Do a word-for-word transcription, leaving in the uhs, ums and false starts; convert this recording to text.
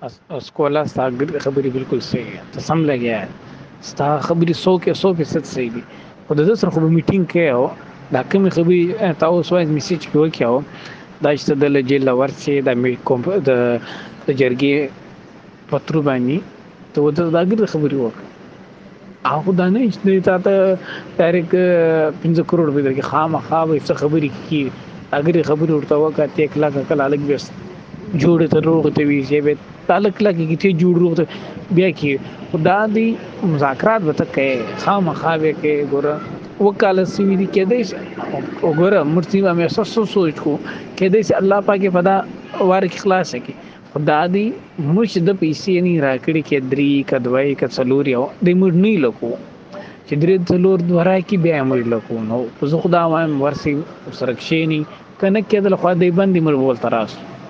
اس اسکولا ستا خبرې بالکل صحیح ته سم لګیا ستا خبرې سو کې سو فیصد صحیح دي خو د ده سره خو به میټینګ کوې او دا کومې خبرې تا اوس وایي میسیج پې وکړې او دا چې ته د له جیل نه ورسې د د د جرګې په ترو باندې ته ورته دا ګرده خبرې وکړه هغه دا نه چې تا ته ډایرکټ پنځه کروڑ روپۍ درکړي خامخا به څه خبرې کړي دا ګرده خبرې ورته وکړه ته ایک لاکه کله هلک بیا جوړې ته روغ ته وي بیا تعلق لکه کې ته جوړ روغ ته بیا کې خو دا دی مذاکرات به ته کوې خامخا به کې ګوره اوه کاله سوي دي کېدای شي وګوره موږ به مې څه سوچ کوو کېدای شي الله پاک یې په دا واره کې خلاصه کړي خو دا دی موږ چې د پیسې نه راکړي کې درې که دوه که څلور یو دی موږ نه لکو چې درې څلور دوه راکړي بیا یې موږ لکو نو زه خو دا وایم ورسې سره کښېني که نه کېدل خو دی بندې موږ ورته راسو